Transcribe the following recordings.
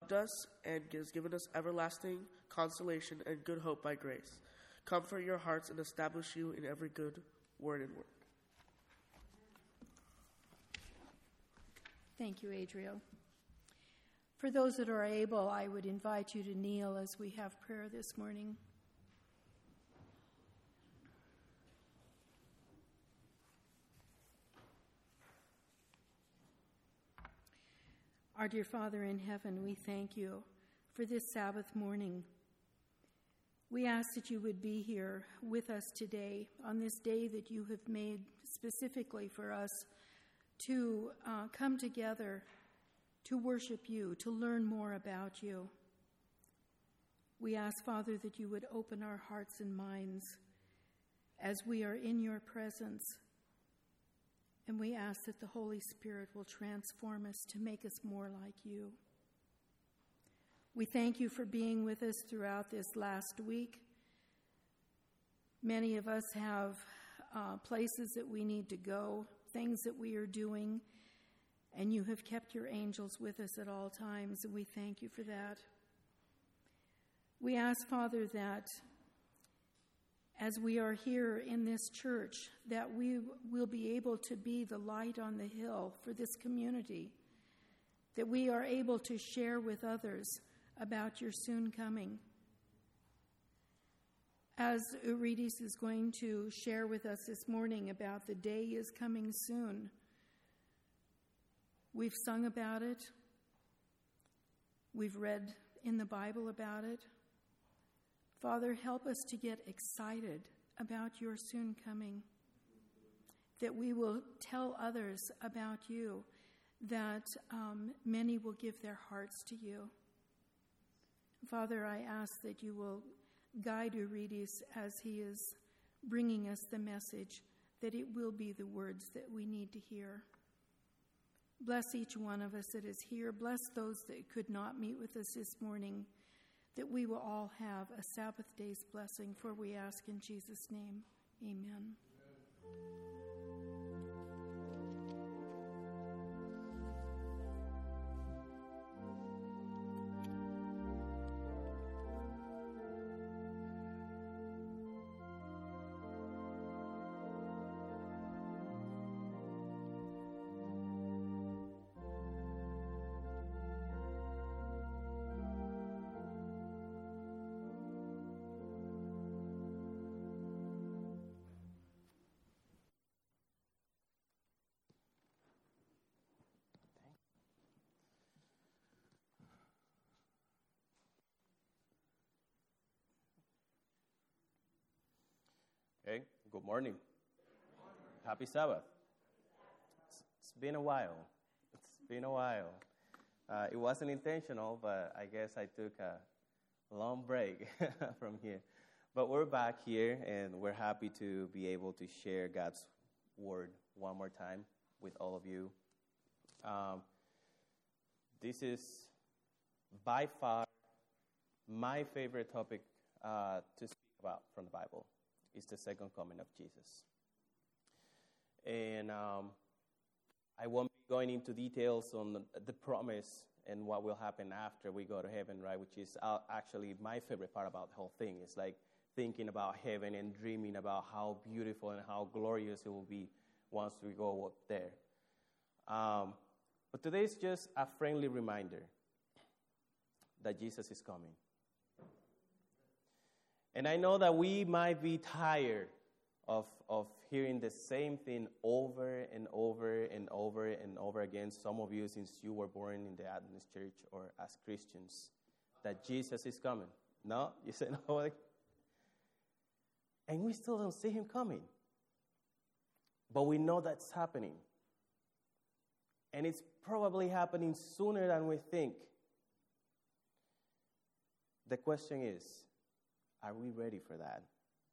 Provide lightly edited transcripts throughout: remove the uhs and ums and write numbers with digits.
loved us and has given us everlasting consolation and good hope by grace. Comfort your hearts and establish you in every good word and work. Thank you, Adriel. For those that are able, I would invite you to kneel as we have prayer this morning. Our dear Father in heaven, we thank you for this Sabbath morning. We ask that you would be here with us today on this day that you have made specifically for us to come together to worship you, to learn more about you. We ask, Father, that you would open our hearts and minds as we are in your presence. And we ask that the Holy Spirit will transform us to make us more like you. We thank you for being with us throughout this last week. Many of us have places that we need to go, things that we are doing, and you have kept your angels with us at all times, and we thank you for that. We ask, Father, that as we are here in this church, that we will be able to be the light on the hill for this community, that we are able to share with others about your soon coming. As Eurydice is going to share with us this morning about the day is coming soon, we've sung about it, we've read in the Bible about it. Father, help us to get excited about your soon coming, that we will tell others about you, that many will give their hearts to you. Father, I ask that you will guide Eurydice as he is bringing us the message, that it will be the words that we need to hear. Bless each one of us that is here. Bless those that could not meet with us this morning, that we will all have a Sabbath day's blessing, for we ask in Jesus' name. Amen. Hey, good morning. Happy Sabbath. It's been a while. It wasn't intentional, but I guess I took a long break from here. But we're back here, and we're happy to be able to share God's word one more time with all of you. This is by far my favorite topic to speak about from the Bible. Is the second coming of Jesus. And I won't be going into details on the promise and what will happen after we go to heaven, right? Which is actually my favorite part about the whole thing. It's like thinking about heaven and dreaming about how beautiful and how glorious it will be once we go up there. But today is just a friendly reminder that Jesus is coming. And I know that we might be tired of hearing the same thing over and over and over and over again. Some of you, since you were born in the Adventist church or as Christians, that Jesus is coming. No? You say no? And we still don't see him coming. But we know that's happening. And it's probably happening sooner than we think. The question is, are we ready for that?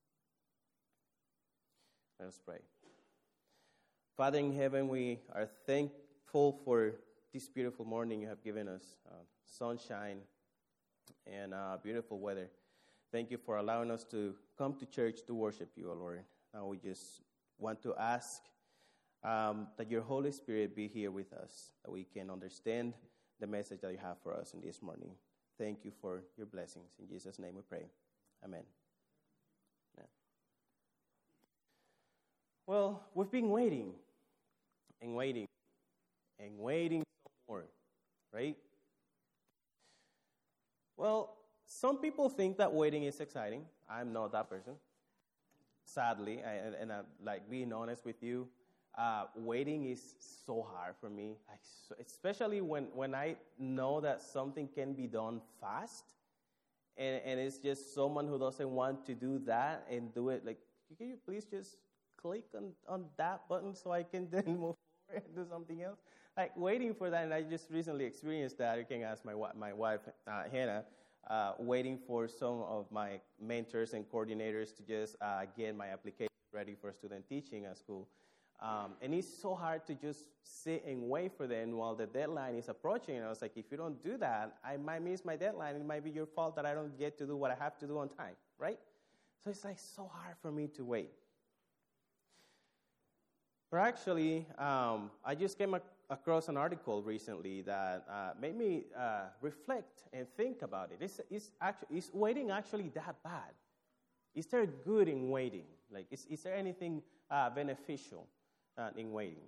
Let us pray. Father in heaven, we are thankful for this beautiful morning you have given us, sunshine and beautiful weather. Thank you for allowing us to come to church to worship you, O Lord. Now we just want to ask that your Holy Spirit be here with us, that we can understand the message that you have for us in this morning. Thank you for your blessings. In Jesus' name we pray. Amen. Yeah. Well, we've been waiting and waiting and waiting some more, right? Well, some people think that waiting is exciting. I'm not that person. Sadly, and I'm like being honest with you, waiting is so hard for me, especially when I know that something can be done fast, and it's just someone who doesn't want to do that and do it. Like, can you please just click on that button so I can then move forward and do something else? Like waiting for that, and I just recently experienced that. You can ask my wife, Hannah, waiting for some of my mentors and coordinators to just get my application ready for student teaching at school. And it's so hard to just sit and wait for them while the deadline is approaching. And I was like, if you don't do that, I might miss my deadline. It might be your fault that I don't get to do what I have to do on time, right? So it's like so hard for me to wait. But actually, I just came across an article recently that made me reflect and think about it. Is waiting actually that bad? Is there good in waiting? Like, is there anything beneficial in waiting?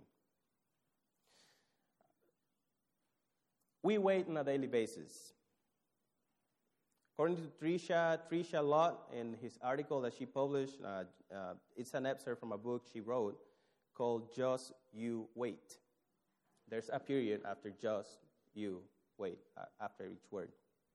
We wait on a daily basis. According to Tricia Lott, in his article that she published, it's an excerpt from a book she wrote called Just You Wait. There's a period after just you wait, after each word.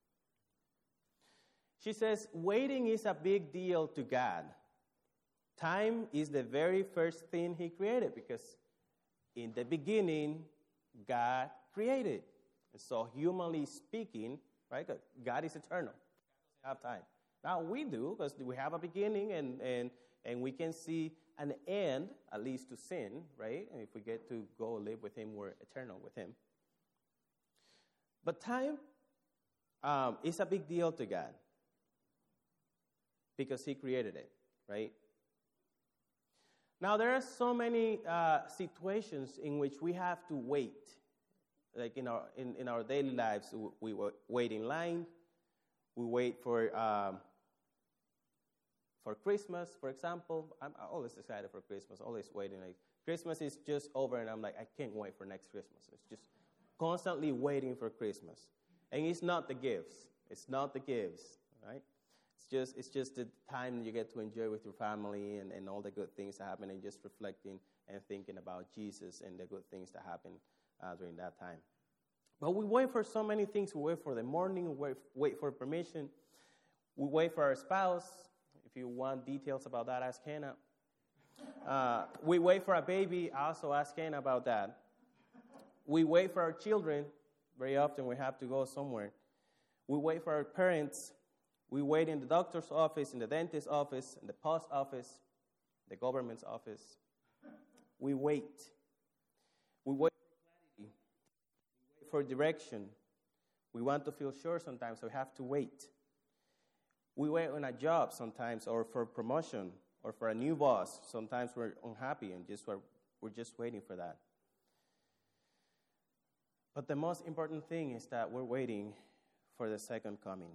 She says, waiting is a big deal to God. Time is the very first thing he created because in the beginning, God created. And so humanly speaking, right, God is eternal. God doesn't have time. Now we do because we have a beginning and we can see an end, at least to sin, right? And if we get to go live with him, we're eternal with him. But time is a big deal to God because he created it, right? Now, there are so many situations in which we have to wait. Like in our daily lives, we wait in line. We wait for Christmas, for example. I'm always excited for Christmas, always waiting. Like, Christmas is just over, and I'm like, I can't wait for next Christmas. It's just constantly waiting for Christmas. And it's not the gifts. It's not the gifts, right? It's just the time you get to enjoy with your family and all the good things that happen and just reflecting and thinking about Jesus and the good things that happen during that time. But we wait for so many things. We wait for the morning. We wait for permission. We wait for our spouse. If you want details about that, ask Hannah. We wait for a baby. Also ask Hannah about that. We wait for our children. Very often we have to go somewhere. We wait for our parents. We wait in the doctor's office, in the dentist's office, in the post office, the government's office. We wait. We wait for clarity. We wait for direction. We want to feel sure sometimes, so we have to wait. We wait on a job sometimes, or for promotion, or for a new boss. Sometimes we're unhappy and we're just waiting for that. But the most important thing is that we're waiting for the second coming.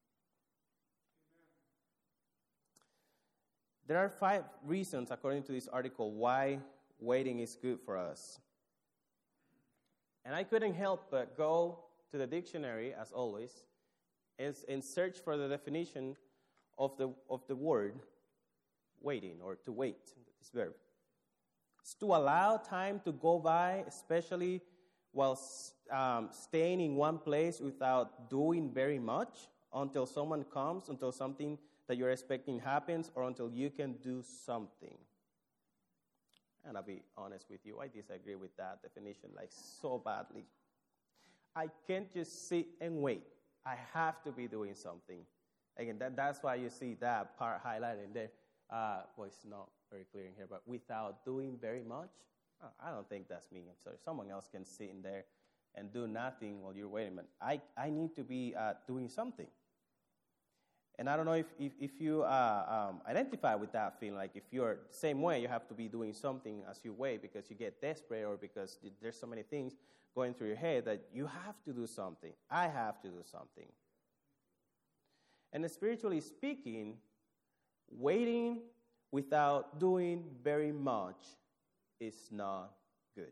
There are 5 reasons, according to this article, why waiting is good for us. And I couldn't help but go to the dictionary, as always, and search for the definition of the word waiting, or to wait, this verb. It's to allow time to go by, especially while staying in one place without doing very much until someone comes, until something that you're expecting happens, or until you can do something. And I'll be honest with you, I disagree with that definition like so badly. I can't just sit and wait. I have to be doing something. Again, that's why you see that part highlighted there. Well, it's not very clear in here, but without doing very much, I don't think that's me. I'm sorry. Someone else can sit in there and do nothing while you're waiting. But I need to be doing something. And I don't know if you identify with that feeling, like if you're the same way, you have to be doing something as you wait because you get desperate or because there's so many things going through your head that you have to do something. I have to do something. And spiritually speaking, waiting without doing very much is not good.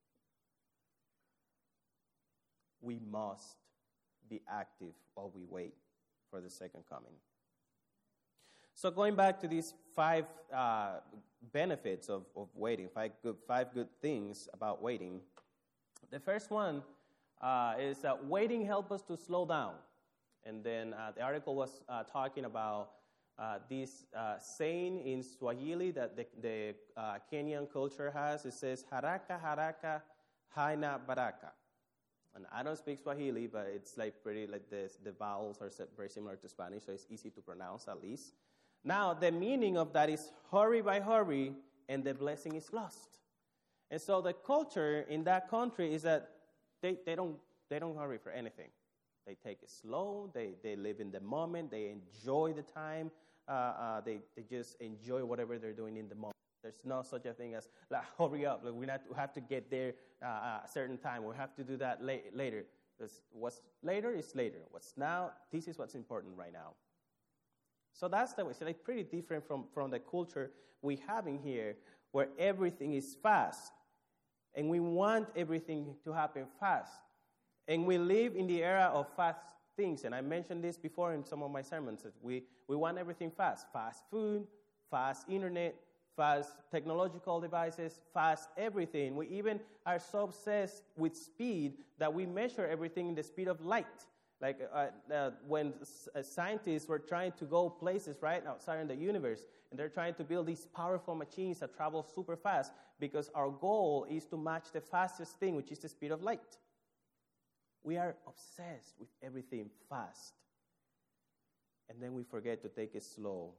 We must be active while we wait for the second coming. So going back to these 5 benefits of waiting, five good things about waiting. The first one is that waiting helps us to slow down. And then the article was talking about this saying in Swahili that the Kenyan culture has. It says, haraka haraka haina baraka. And I don't speak Swahili, but it's like pretty like this. The vowels are very similar to Spanish, so it's easy to pronounce at least. Now, the meaning of that is hurry by hurry, and the blessing is lost. And so the culture in that country is that they don't hurry for anything. They take it slow. They live in the moment. They enjoy the time. They just enjoy whatever they're doing in the moment. There's no such a thing as, like, hurry up. Like, we have to get there a certain time. We have to do that later. Because what's later is later. What's now, this is what's important right now. So that's the way. So like pretty different from the culture we have in here where everything is fast. And we want everything to happen fast. And we live in the era of fast things. And I mentioned this before in some of my sermons. That we want everything fast. Fast food, fast internet, fast technological devices, fast everything. We even are so obsessed with speed that we measure everything in the speed of light. Like when scientists were trying to go places right outside in the universe, and they're trying to build these powerful machines that travel super fast because our goal is to match the fastest thing, which is the speed of light. We are obsessed with everything fast. And then we forget to take it slow.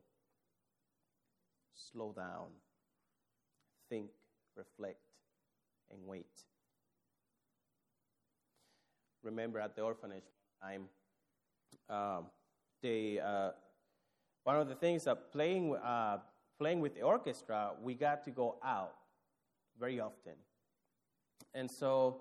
Slow down, think, reflect, and wait. Remember at the orphanage time, one of the things that playing with the orchestra, we got to go out very often. And so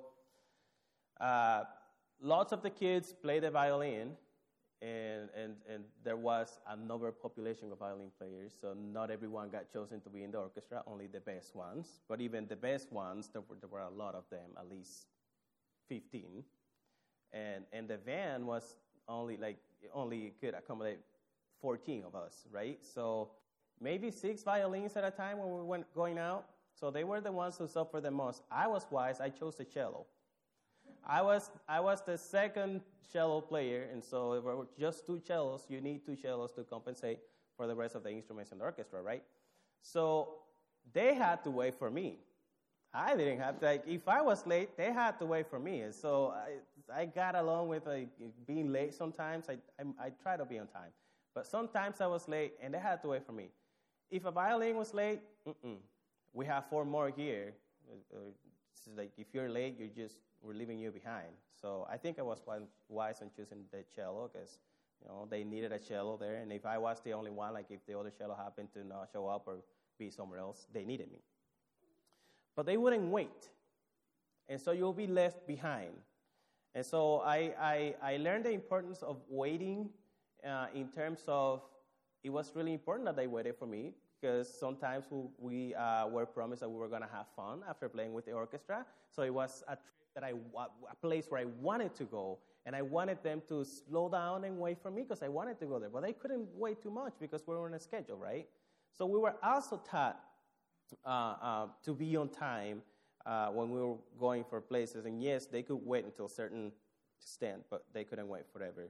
lots of the kids play the violin, and there was another population of violin players, so not everyone got chosen to be in the orchestra, only the best ones. But even the best ones, there were a lot of them, at least 15. And the van was only could accommodate 14 of us, right? So maybe 6 violins at a time when we went going out. So they were the ones who suffered the most. I was wise. I chose the cello. I was the second cello player, and so if there were just 2 cellos, you need 2 cellos to compensate for the rest of the instruments in the orchestra, right? So they had to wait for me. I didn't have to. Like, if I was late, they had to wait for me. And so I got along with being late sometimes. I try to be on time. But sometimes I was late, and they had to wait for me. If a violin was late, we have 4 more here. It's like if you're late, we're leaving you behind. So I think I was wise in choosing the cello because, they needed a cello there. And if I was the only one, like if the other cello happened to not show up or be somewhere else, they needed me. But they wouldn't wait. And so you'll be left behind. And so I learned the importance of waiting in terms of it was really important that they waited for me because sometimes we were promised that we were going to have fun after playing with the orchestra. So it was a place where I wanted to go, and I wanted them to slow down and wait for me because I wanted to go there. But they couldn't wait too much because we were on a schedule, right? So we were also taught to be on time when we were going for places. And yes, they could wait until a certain extent, but they couldn't wait forever.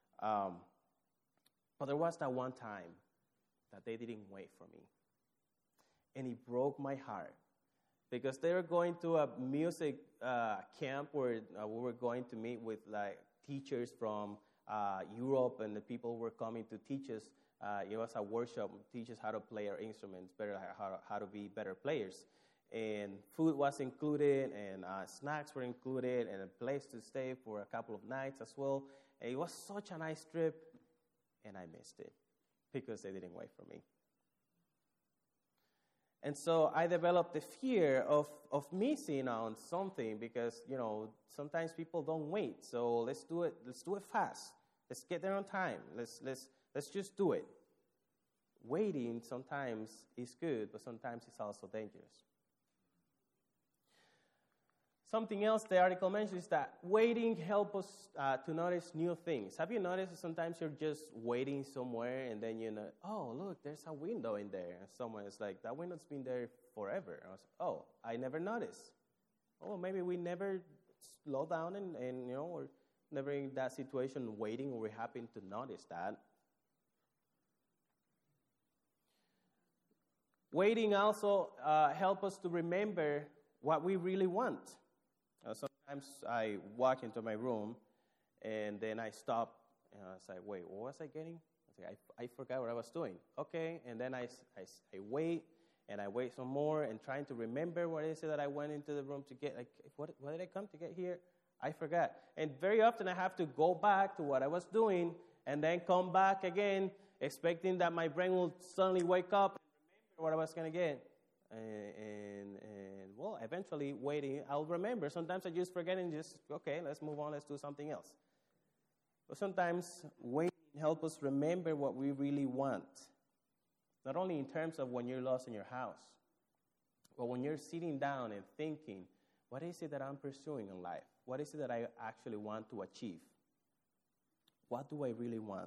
But there was that one time that they didn't wait for me. And it broke my heart. Because they were going to a music camp where we were going to meet with like teachers from Europe, and the people were coming to teach us. It was a workshop, teach us how to play our instruments better, how to be better players. And food was included, and snacks were included, and a place to stay for a couple of nights as well. And it was such a nice trip. and I missed it because they didn't wait for me. And so I developed the fear of missing on something because, sometimes people don't wait. So let's do it fast. Let's get there on time. Let's just do it. Waiting sometimes is good, but sometimes it's also dangerous. Something else the article mentions is that waiting helps us to notice new things. Have you noticed that sometimes you're just waiting somewhere and then oh, look, there's a window in there. And someone is like, that window's been there forever. And I was like, oh, I never noticed. Oh, maybe we never slow down and we're never in that situation waiting or we happen to notice that. Waiting also helps us to remember what we really want. Sometimes I walk into my room, and then I stop, and I was like, wait, what was I getting? I forgot what I was doing. Okay, and then I wait, and I wait some more, and trying to remember what is it that I went into the room to get. Like, what did I come to get here? I forgot. And very often I have to go back to what I was doing, and then come back again, expecting that my brain will suddenly wake up and remember what I was going to get. Well, eventually waiting, I'll remember. Sometimes I just forget and okay, let's move on, let's do something else. But sometimes waiting helps us remember what we really want. Not only in terms of when you're lost in your house, but when you're sitting down and thinking, what is it that I'm pursuing in life? What is it that I actually want to achieve? What do I really want?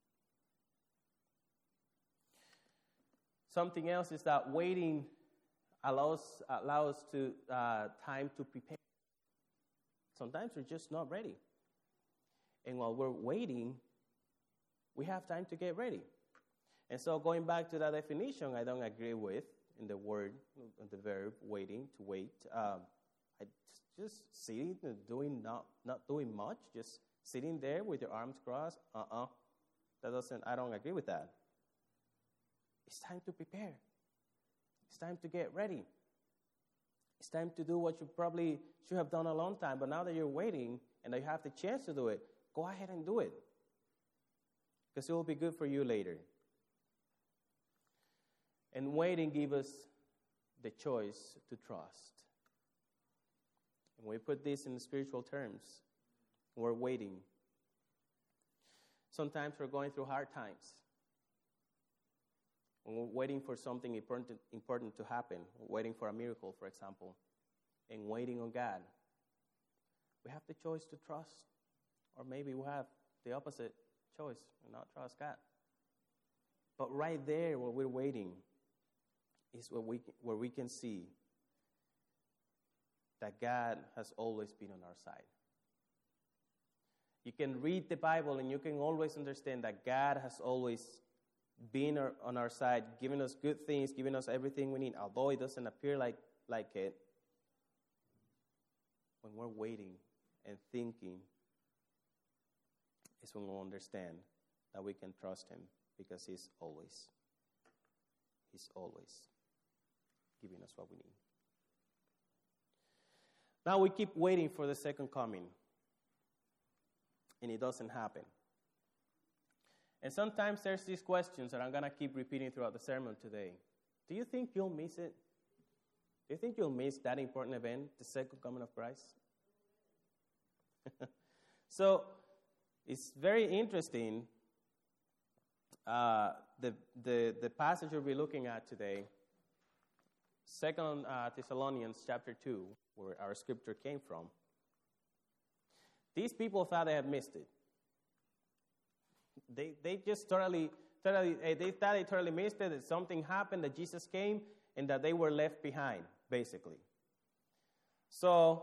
Something else is that waiting allows to time to prepare. Sometimes we're just not ready. And while we're waiting, we have time to get ready. And so going back to that definition, I don't agree with in the word, the verb waiting, to wait. I just sitting and not doing much, just sitting there with your arms crossed. I don't agree with that. It's time to prepare. It's time to get ready. It's time to do what you probably should have done a long time, but now that you're waiting and that you have the chance to do it, go ahead and do it. Because it will be good for you later. And waiting gives us the choice to trust. And we put this in spiritual terms. We're waiting. Sometimes we're going through hard times. When we're waiting for something important to happen, waiting for a miracle, for example, and waiting on God, we have the choice to trust, or maybe we have the opposite choice and not trust God. But right there, when we're waiting, is where we can see that God has always been on our side. You can read the Bible and you can always understand that God has always been on our side, giving us good things, giving us everything we need, although it doesn't appear like it. When we're waiting and thinking, is when we'll understand that we can trust Him because He's always giving us what we need. Now we keep waiting for the second coming, and it doesn't happen. And sometimes there's these questions that I'm going to keep repeating throughout the sermon today. Do you think you'll miss it? Do you think you'll miss that important event, the second coming of Christ? So it's very interesting. The passage we'll be looking at today, 2 Thessalonians chapter 2, where our scripture came from. These people thought they had missed it. They just totally missed it, that something happened, that Jesus came, and that they were left behind, basically. So,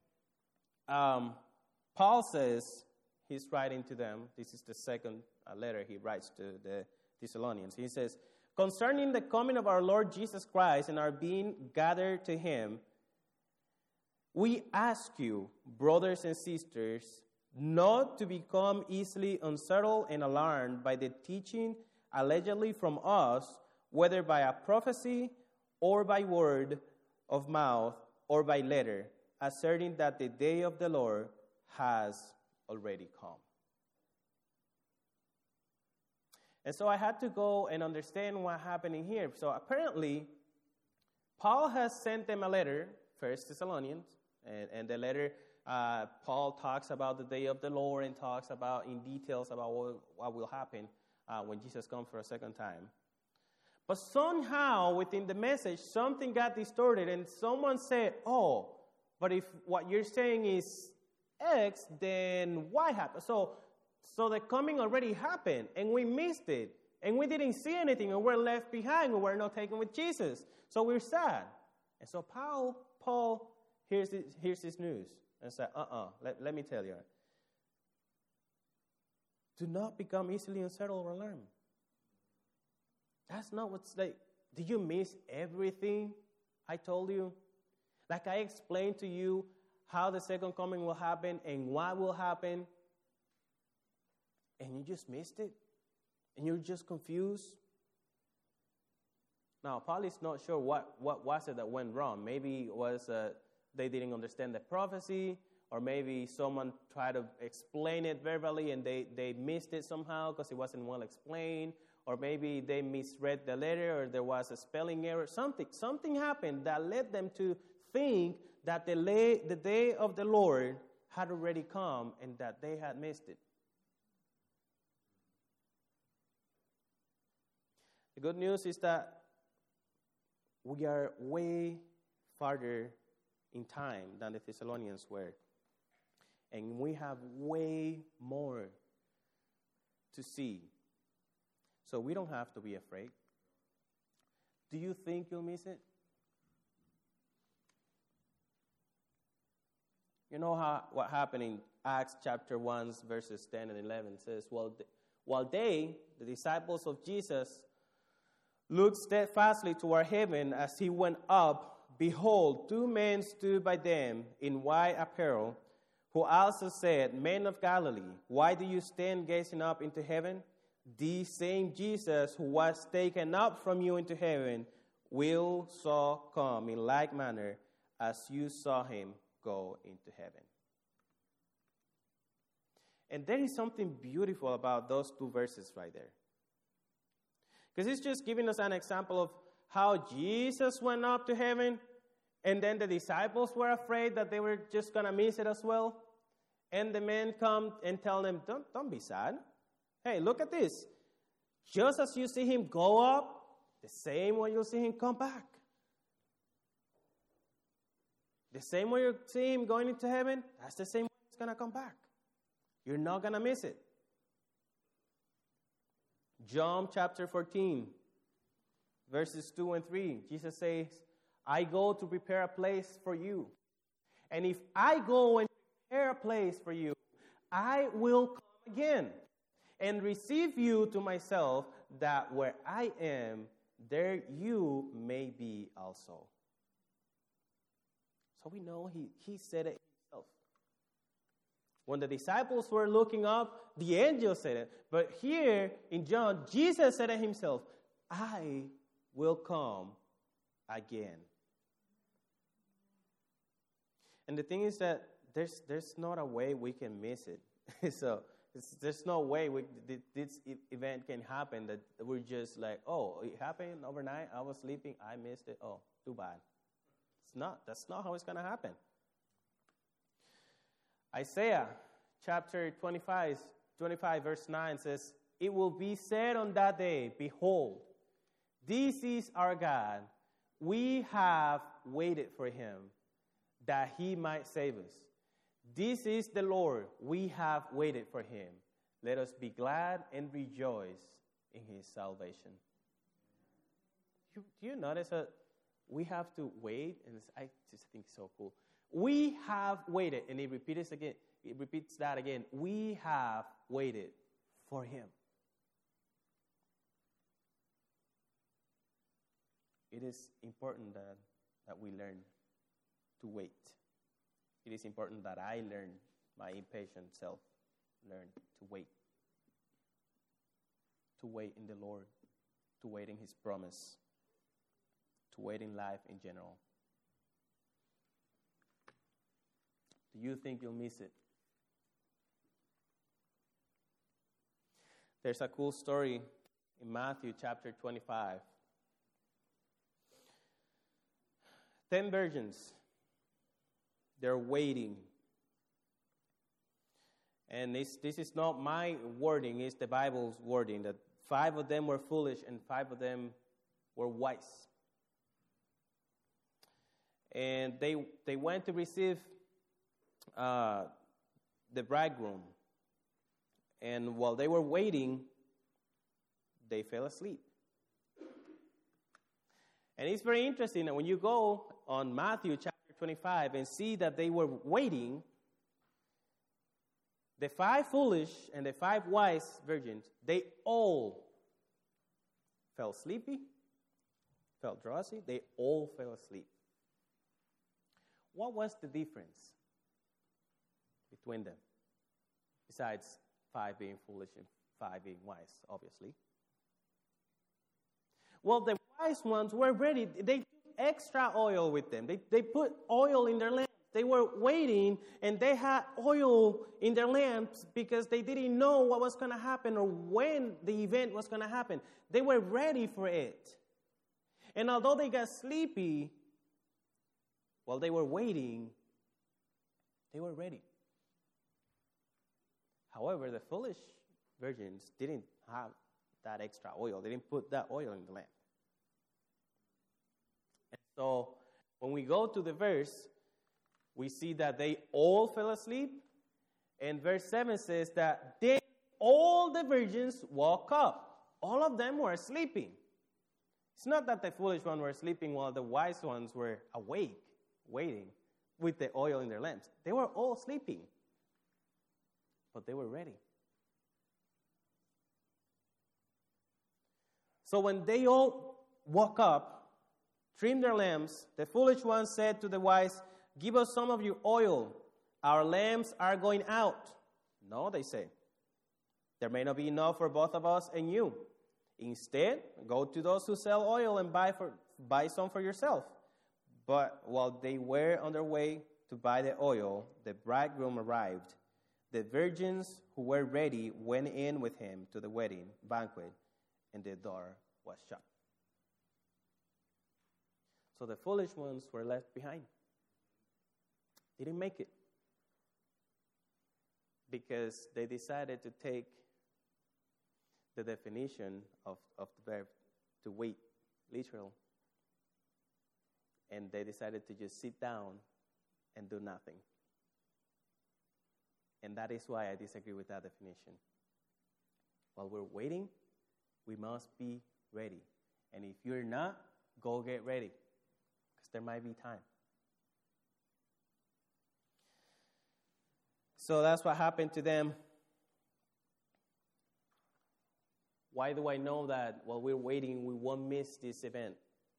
Paul says, he's writing to them, this is the second letter he writes to the Thessalonians. He says, concerning the coming of our Lord Jesus Christ and our being gathered to Him, we ask you, brothers and sisters, not to become easily unsettled and alarmed by the teaching allegedly from us, whether by a prophecy or by word of mouth or by letter, asserting that the day of the Lord has already come. And so I had to go and understand what happened in here. So apparently, Paul has sent them a letter, 1 Thessalonians, and the letter, Paul talks about the day of the Lord and talks about in details about what will happen when Jesus comes for a second time. But somehow within the message, something got distorted, and someone said, oh, but if what you're saying is X, then Y happened. So the coming already happened, and we missed it, and we didn't see anything, and we're left behind, and we're not taken with Jesus. So we're sad. And so Paul hears this news and said, let me tell you. Do not become easily unsettled or alarmed. That's not what's like. Did you miss everything I told you? Like I explained to you how the second coming will happen and what will happen, and you just missed it? And you're just confused? Now, Paul is not sure what was it that went wrong. Maybe it was they didn't understand the prophecy, or maybe someone tried to explain it verbally and they missed it somehow because it wasn't well explained, or maybe they misread the letter, or there was a spelling error. Something happened that led them to think that the day of the Lord had already come and that they had missed it. The good news is that we are way farther in time than the Thessalonians were. And we have way more to see. So we don't have to be afraid. Do you think you'll miss it? You know what happened in Acts chapter 1, verses 10 and 11. It says, while they, the disciples of Jesus, looked steadfastly toward heaven as he went up, behold, 2 men stood by them in white apparel, who also said, Men of Galilee, why do you stand gazing up into heaven? The same Jesus who was taken up from you into heaven will so come in like manner as you saw him go into heaven. And there is something beautiful about those 2 verses right there. Because it's just giving us an example of how Jesus went up to heaven, and then the disciples were afraid that they were just going to miss it as well. And the men come and tell them, don't be sad. Hey, look at this. Just as you see him go up, the same way you'll see him come back. The same way you see him going into heaven, that's the same way he's going to come back. You're not going to miss it. John chapter 14, verses 2 and 3, Jesus says, I go to prepare a place for you. And if I go and prepare a place for you, I will come again and receive you to myself, that where I am, there you may be also. So we know he said it himself. When the disciples were looking up, the angel said it. But here in John, Jesus said it himself, I will come again. And the thing is that there's not a way we can miss it. So there's no way this event can happen that we're just like, oh, it happened overnight, I was sleeping, I missed it, oh, too bad. That's not how it's going to happen. Isaiah chapter 25 verse 9 says, it will be said on that day, behold, this is our God. We have waited for him, that he might save us. This is the Lord. We have waited for him. Let us be glad and rejoice in his salvation. Do you notice that we have to wait? And I just think it's so cool. We have waited, and it repeats that again. We have waited for him. It is important that we learn to wait. It is important that I learn, my impatient self, learn to wait. To wait in the Lord, to wait in his promise, to wait in life in general. Do you think you'll miss it? There's a cool story in Matthew chapter 25. 10 virgins, they're waiting. And this is not my wording, it's the Bible's wording, that 5 of them were foolish and 5 of them were wise. And they went to receive the bridegroom. And while they were waiting, they fell asleep. And it's very interesting that when you go on Matthew chapter 25 and see that they were waiting, the 5 foolish and the 5 wise virgins, they all fell sleepy, felt drowsy, they all fell asleep. What was the difference between them? Besides 5 being foolish and 5 being wise, obviously. Well, the wise ones were ready. They took extra oil with them. They put oil in their lamps. They were waiting, and they had oil in their lamps because they didn't know what was going to happen or when the event was going to happen. They were ready for it. And although they got sleepy while they were waiting, they were ready. However, the foolish virgins didn't have that extra oil. They didn't put that oil in the lamp. And so when we go to the verse, we see that they all fell asleep. And verse 7 says that then all the virgins woke up. All of them were sleeping. It's not that the foolish ones were sleeping while the wise ones were awake, waiting with the oil in their lamps. They were all sleeping. But they were ready. So when they all woke up, trimmed their lamps, the foolish ones said to the wise, "Give us some of your oil. Our lamps are going out." "No," they say. "There may not be enough for both of us and you. Instead, go to those who sell oil and buy some for yourself." But while they were on their way to buy the oil, the bridegroom arrived. The virgins who were ready went in with him to the wedding banquet, and the door was shut. So the foolish ones were left behind. They didn't make it because they decided to take the definition of the verb to wait, literal. And they decided to just sit down and do nothing. And that is why I disagree with that definition. While we're waiting, we must be ready. And if you're not, go get ready, because there might be time. So that's what happened to them. Why do I know that while we're waiting, we won't miss this event?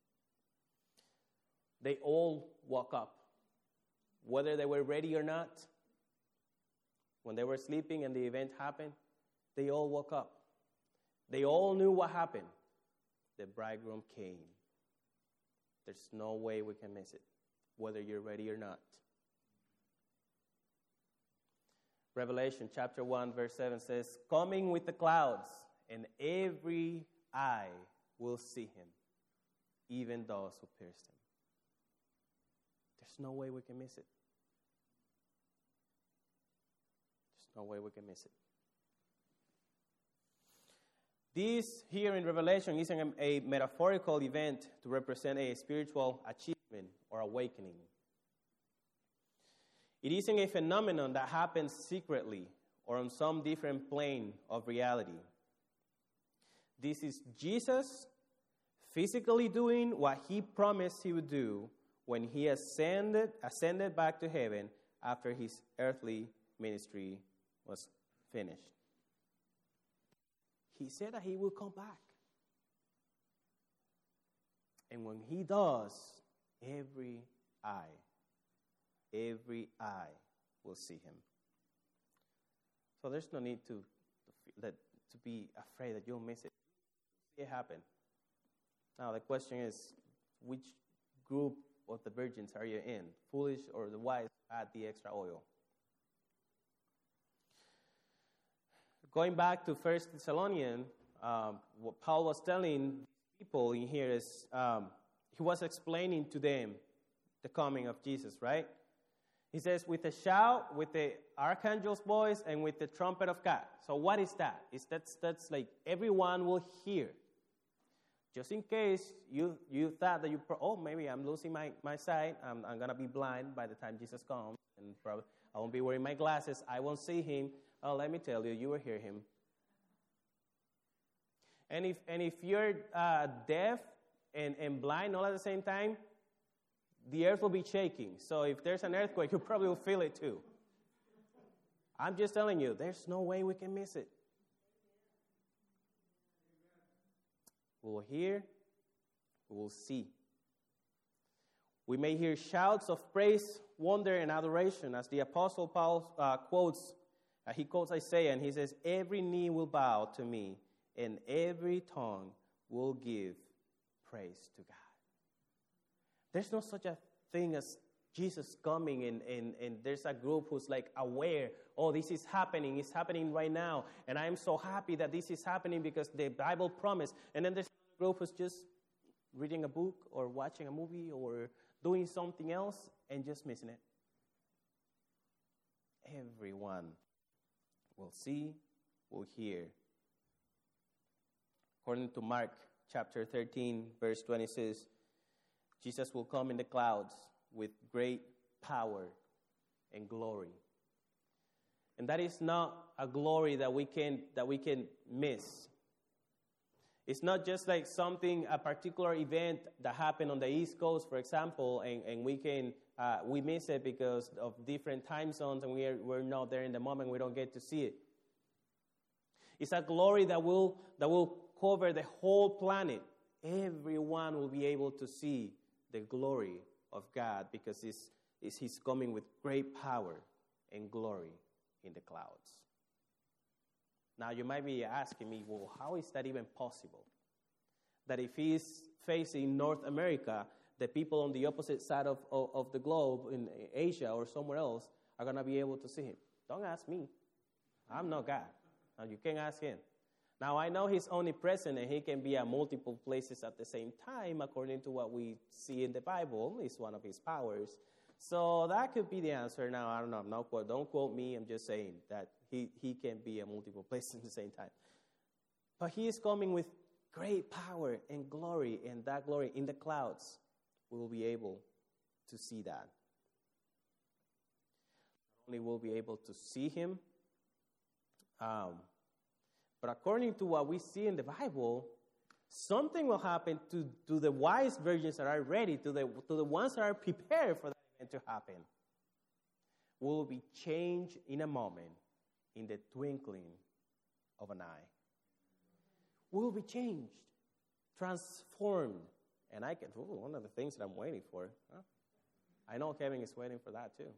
They all woke up, whether they were ready or not. When they were sleeping and the event happened, they all woke up. They all knew what happened. The bridegroom came. There's no way we can miss it, whether you're ready or not. Revelation chapter 1, verse 7 says, "Coming with the clouds, and every eye will see him, even those who pierced him." There's no way we can miss it. There's no way we can miss it. This here in Revelation isn't a metaphorical event to represent a spiritual achievement or awakening. It isn't a phenomenon that happens secretly or on some different plane of reality. This is Jesus physically doing what he promised he would do when he ascended back to heaven after his earthly ministry was finished. He said that he will come back. And when he does, every eye will see him. So there's no need to be afraid that you'll miss it. It happened. Now the question is, which group of the virgins are you in? Foolish or the wise who had the extra oil? Going back to 1 Thessalonians what Paul was telling people in here is he was explaining to them the coming of Jesus, right? He says, with a shout, with the archangel's voice, and with the trumpet of God. So what is that? That's like everyone will hear. Just in case you thought that maybe I'm losing my sight. I'm going to be blind by the time Jesus comes. And probably I won't be wearing my glasses. I won't see him. Oh, let me tell you, you will hear him. And if you're deaf and blind all at the same time, the earth will be shaking. So if there's an earthquake, you probably will feel it too. I'm just telling you, there's no way we can miss it. We will hear, we will see. We may hear shouts of praise, wonder, and adoration, as the Apostle Paul quotes Isaiah, and he says, every knee will bow to me, and every tongue will give praise to God. There's no such a thing as Jesus coming and there's a group who's like aware, this is happening, it's happening right now, and I am so happy that this is happening because the Bible promised. And then there's a group who's just reading a book or watching a movie or doing something else and just missing it. Everyone will see, will hear. According to Mark chapter 13, verse 26, Jesus will come in the clouds with great power and glory. And that is not a glory that we can miss. It's not just like a particular event that happened on the East Coast, for example, and we miss it because of different time zones, and we're not there in the moment. We don't get to see it. It's a glory that will cover the whole planet. Everyone will be able to see the glory of God because He's coming with great power and glory in the clouds. Now, you might be asking me, well, how is that even possible? That if He's facing North America, the people on the opposite side of the globe, in Asia or somewhere else, are going to be able to see Him? Don't ask me. I'm not God. Now, you can ask Him. Now, I know He's omnipresent and He can be at multiple places at the same time, according to what we see in the Bible. It's one of His powers. So that could be the answer. Now, I don't know. Don't quote me. I'm just saying that he can be at multiple places at the same time. But He is coming with great power and glory, and that glory in the clouds, we will be able to see that. Not only will we be able to see Him, but according to what we see in the Bible, something will happen to the wise virgins that are ready, to the ones that are prepared for that event to happen. We will be changed in a moment, in the twinkling of an eye. We will be changed, transformed. And one of the things that I'm waiting for. I know Kevin is waiting for that too.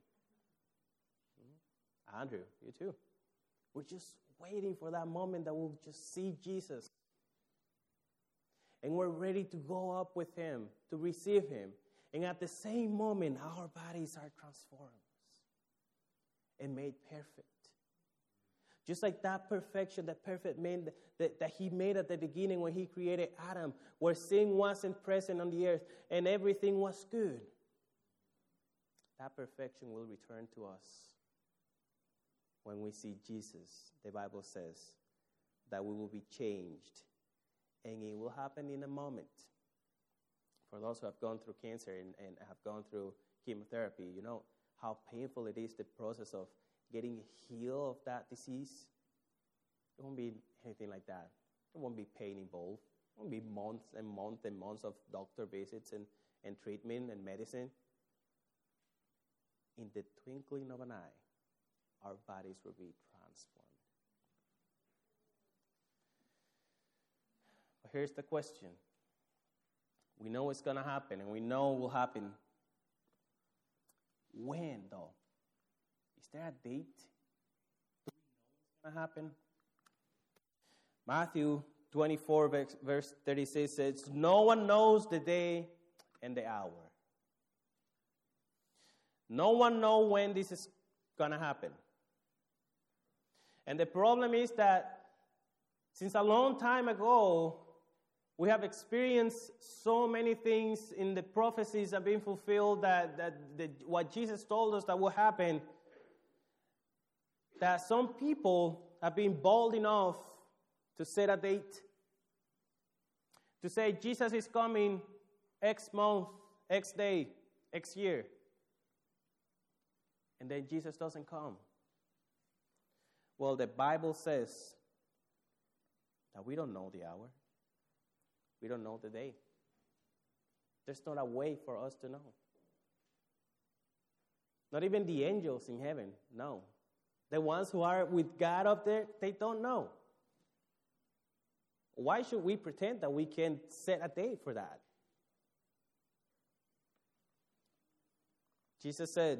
Andrew, you too. We're just waiting for that moment that we'll just see Jesus. And we're ready to go up with Him, to receive Him. And at the same moment, our bodies are transformed and made perfect. Just like that perfection, that perfect man that He made at the beginning when He created Adam, where sin wasn't present on the earth and everything was good. That perfection will return to us when we see Jesus. The Bible says that we will be changed, and it will happen in a moment. For those who have gone through cancer and have gone through chemotherapy, you know how painful it is, the process of getting healed of that disease. It won't be anything like that. There won't be pain involved. It won't be months and months and months of doctor visits and treatment and medicine. In the twinkling of an eye, our bodies will be transformed. But here's the question. We know it's going to happen, and we know it will happen. When, though? Is there a date? Do we know it's going to happen? Matthew 24, verse 36 says, no one knows the day and the hour. No one knows when this is going to happen. And the problem is that Since a long time ago, we have experienced so many things in the prophecies that are being fulfilled that what Jesus told us that will happen, that some people have been bold enough to set a date, to say Jesus is coming X month, X day, X year. And then Jesus doesn't come. Well, the Bible says that we don't know the hour. We don't know the day. There's not a way for us to know. Not even the angels in heaven know. The ones who are with God up there, they don't know. Why should we pretend that we can set a date for that? Jesus said,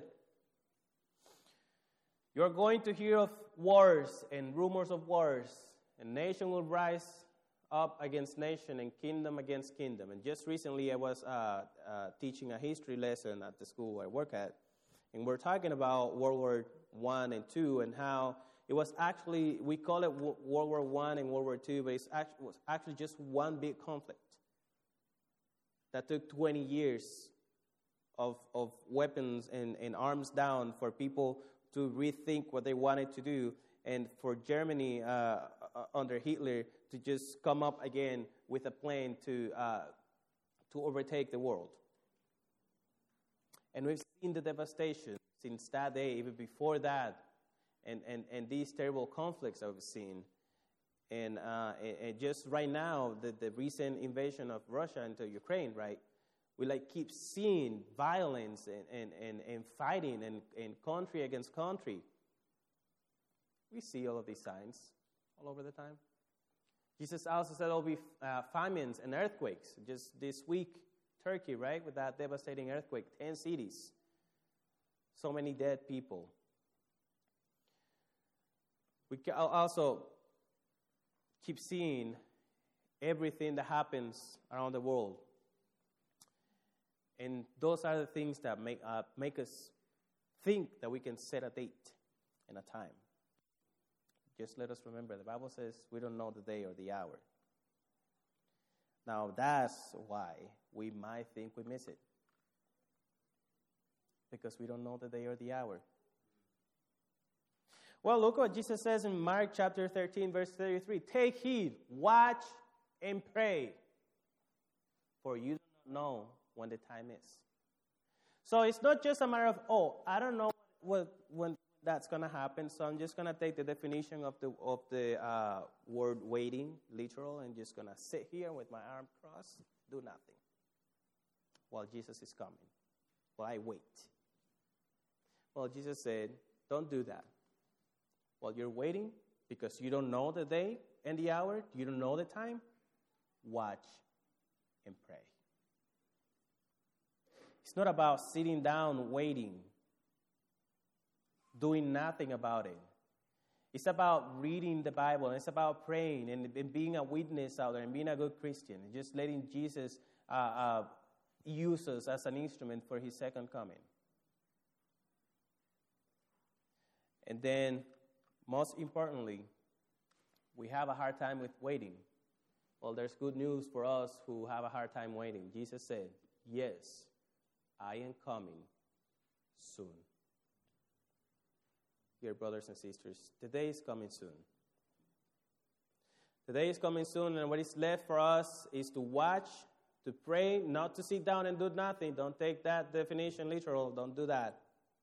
"You're going to hear of wars and rumors of wars, and nation will rise up against nation and kingdom against kingdom." And just recently I was teaching a history lesson at the school I work at, and we're talking about World War I and II and how it was actually, we call it World War I and World War II, but it was actually just one big conflict that took 20 years of weapons and arms down for people to rethink what they wanted to do, and for Germany under Hitler to just come up again with a plan to overtake the world. And we've seen the devastation since that day, even before that, and these terrible conflicts that we've seen. And just right now, the recent invasion of Russia into Ukraine, right? We keep seeing violence and fighting and country against country. We see all of these signs all over the time. Jesus also said there will be famines and earthquakes. Just this week, Turkey, right, with that devastating earthquake, 10 cities, so many dead people. We also keep seeing everything that happens around the world. And those are the things that make us think that we can set a date and a time. Just let us remember, the Bible says we don't know the day or the hour. Now, that's why we might think we miss it. Because we don't know the day or the hour. Well, look what Jesus says in Mark chapter 13, verse 33. "Take heed, watch, and pray, for you do not know when the time is." So it's not just a matter of, I don't know when that's going to happen, so I'm just going to take the definition of the word waiting, literal, and just going to sit here with my arm crossed, do nothing, while Jesus is coming, while I wait. Well, Jesus said, don't do that. While you're waiting, because you don't know the day and the hour, you don't know the time, watch and pray. It's not about sitting down waiting, doing nothing about it. It's about reading the Bible, and it's about praying and being a witness out there and being a good Christian and just letting Jesus use us as an instrument for his second coming. And then, most importantly, we have a hard time with waiting. Well, there's good news for us who have a hard time waiting. Jesus said, "Yes, I am coming soon." Dear brothers and sisters, the day is coming soon. The day is coming soon, and what is left for us is to watch, to pray, not to sit down and do nothing. Don't take that definition literal. Don't do that.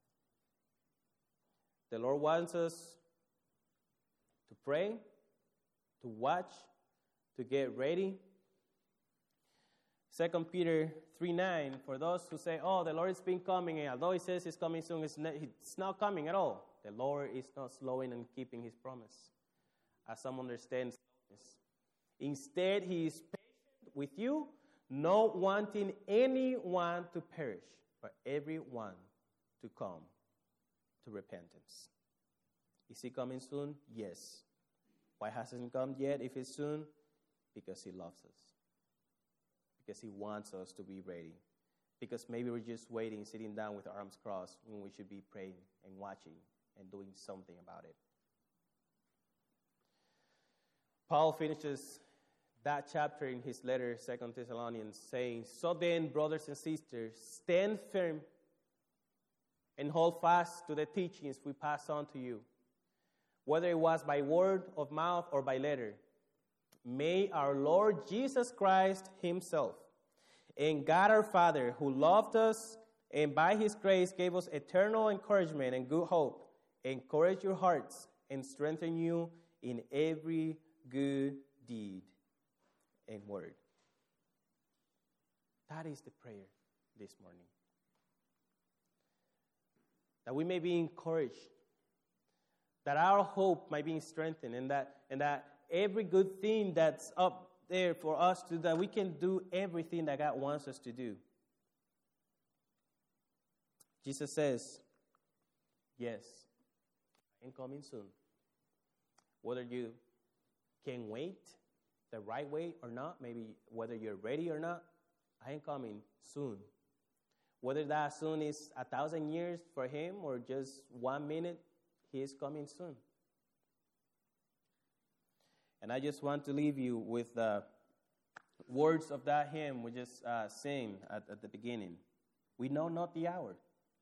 The Lord wants us to pray, to watch, to get ready. 2 Peter 3:9, for those who say, the Lord has been coming, and although he says he's coming soon, it's not coming at all. The Lord is not slowing and keeping his promise, as some understand slowness. Instead, he is patient with you, not wanting anyone to perish, but everyone to come to repentance. Is he coming soon? Yes. Why hasn't he come yet if it's soon? Because he loves us. Because he wants us to be ready. Because maybe we're just waiting, sitting down with our arms crossed, when we should be praying and watching and doing something about it. Paul finishes that chapter in his letter, 2 Thessalonians, saying, "So then, brothers and sisters, stand firm and hold fast to the teachings we pass on to you, whether it was by word of mouth or by letter. May our Lord Jesus Christ himself and God our Father, who loved us and by his grace gave us eternal encouragement and good hope, encourage your hearts and strengthen you in every good deed and word." That is the prayer this morning. That we may be encouraged, that our hope might be strengthened, and that every good thing that's up there for us to do, that we can do everything that God wants us to do. Jesus says, "Yes, I am coming soon." Whether you can wait the right way or not, maybe whether you're ready or not, I am coming soon. Whether that soon is 1,000 years for him or just 1 minute, he is coming soon. And I just want to leave you with the words of that hymn we just sang at the beginning. We know not the hour.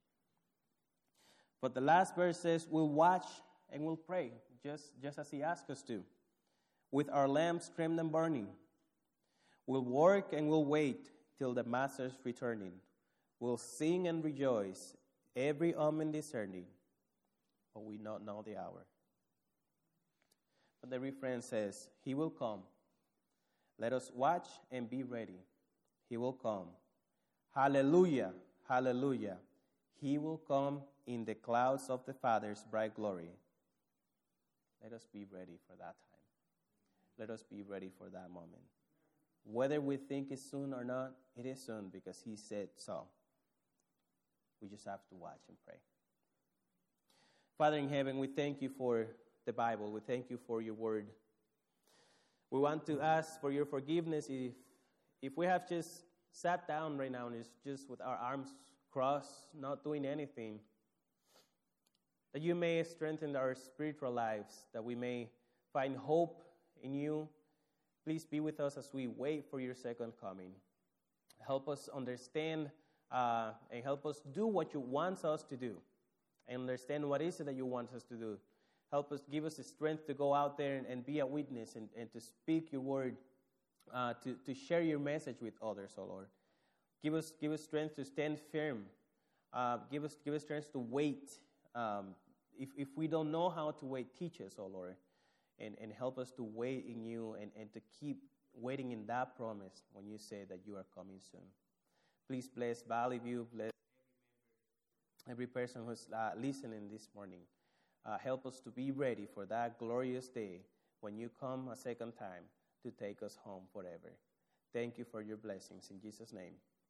But the last verse says, "We'll watch and we'll pray," just as he asked us to, with our lamps trimmed and burning. We'll work and we'll wait till the Master's returning. We'll sing and rejoice, every omen discerning, but we not know the hour. But the refrain says, "He will come. Let us watch and be ready. He will come. Hallelujah, hallelujah. He will come in the clouds of the Father's bright glory." Let us be ready for that time. Let us be ready for that moment. Whether we think it's soon or not, it is soon because he said so. We just have to watch and pray. Father in heaven, we thank you for the Bible. We thank you for your word. We want to ask for your forgiveness if we have just sat down right now and it's just with our arms crossed, not doing anything, that you may strengthen our spiritual lives, that we may find hope in you. Please be with us as we wait for your second coming. Help us understand and help us do what you want us to do and understand what is it that you want us to do. Help us, give us the strength to go out there and be a witness and to speak your word, to share your message with others, oh Lord. Give us strength to stand firm. Give us strength to wait. If we don't know how to wait, teach us, oh Lord, and help us to wait in you and to keep waiting in that promise when you say that you are coming soon. Please bless Valley View, bless every person who's listening this morning. Help us to be ready for that glorious day when you come a second time to take us home forever. Thank you for your blessings. In Jesus' name.